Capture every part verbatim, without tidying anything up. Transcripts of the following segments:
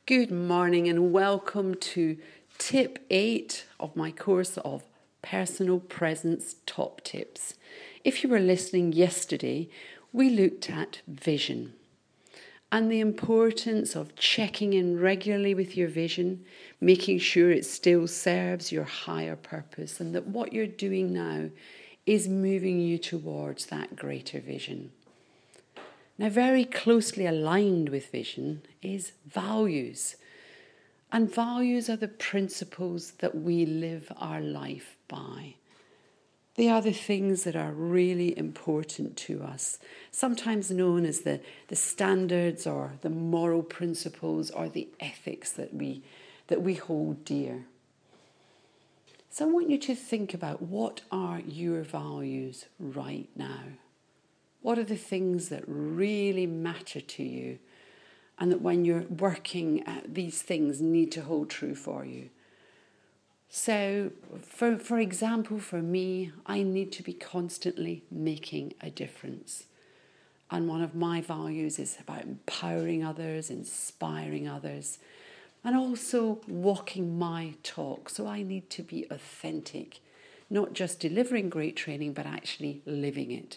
Good morning and welcome to tip eight of my course of Personal Presence Top Tips. If you were listening yesterday, we looked at vision and the importance of checking in regularly with your vision, making sure it still serves your higher purpose and that what you're doing now is moving you towards that greater vision. Now, very closely aligned with vision is values. And values are the principles that we live our life by. They are the things that are really important to us, sometimes known as the, the standards or the moral principles or the ethics that we, that we hold dear. So I want you to think about, what are your values right now? What are the things that really matter to you and that when you're working at these things need to hold true for you? So, for, for example, for me, I need to be constantly making a difference. And one of my values is about empowering others, inspiring others, and also walking my talk. So I need to be authentic, not just delivering great training, but actually living it.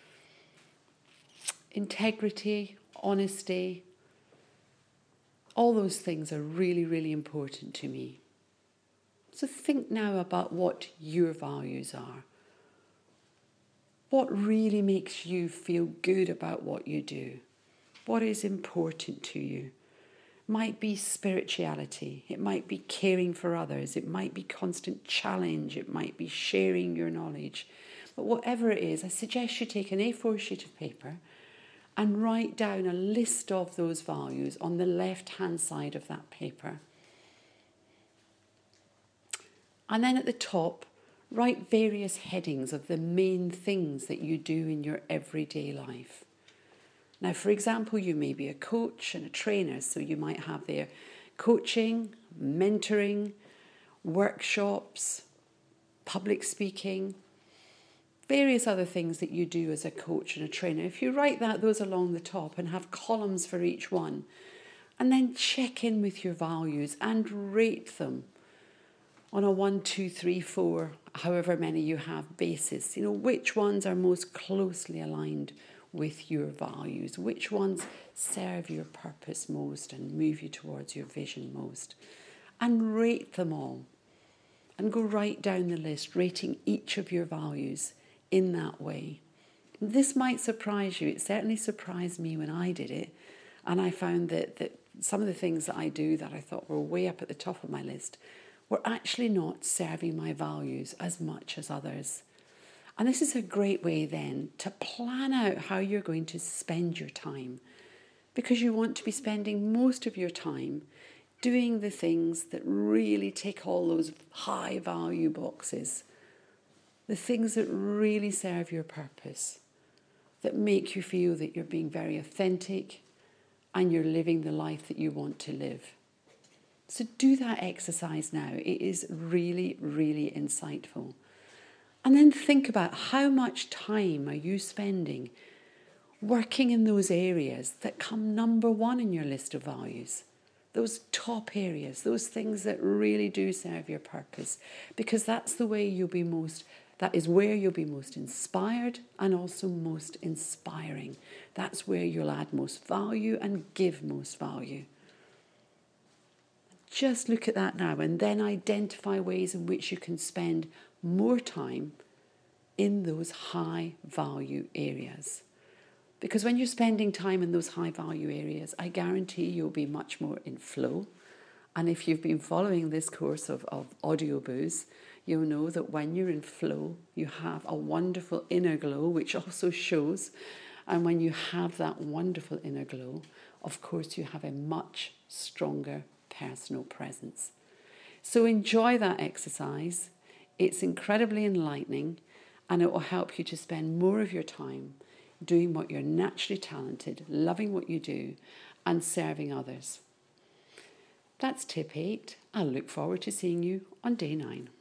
Integrity, honesty, all those things are really, really important to me. So think now about what your values are. What really makes you feel good about what you do? What is important to you? It might be spirituality. It might be caring for others. It might be constant challenge. It might be sharing your knowledge. But whatever it is, I suggest you take an A four sheet of paper and write down a list of those values on the left-hand side of that paper. And then at the top, write various headings of the main things that you do in your everyday life. Now, for example, you may be a coach and a trainer, so you might have there coaching, mentoring, workshops, public speaking, various other things that you do as a coach and a trainer. If you write that those along the top and have columns for each one, and then check in with your values and rate them on a one, two, three, four, however many you have basis. You know, which ones are most closely aligned with your values? Which ones serve your purpose most and move you towards your vision most? And rate them all. And go right down the list, rating each of your values in that way. This might surprise you. It certainly surprised me when I did it. And I found that, that some of the things that I do that I thought were way up at the top of my list were actually not serving my values as much as others. And this is a great way then to plan out how you're going to spend your time, because you want to be spending most of your time doing the things that really tick all those high value boxes. The things that really serve your purpose, that make you feel that you're being very authentic and you're living the life that you want to live. So do that exercise now. It is really, really insightful. And then think about, how much time are you spending working in those areas that come number one in your list of values? Those top areas, those things that really do serve your purpose, because that's the way you'll be most That is where you'll be most inspired and also most inspiring. That's where you'll add most value and give most value. Just look at that now and then identify ways in which you can spend more time in those high value areas. Because when you're spending time in those high value areas, I guarantee you'll be much more in flow. And if you've been following this course of, of Audio Booze, you'll know that when you're in flow, you have a wonderful inner glow, which also shows. And when you have that wonderful inner glow, of course, you have a much stronger personal presence. So enjoy that exercise. It's incredibly enlightening, and it will help you to spend more of your time doing what you're naturally talented, loving what you do, and serving others. That's tip eight. I'll look forward to seeing you on day nine.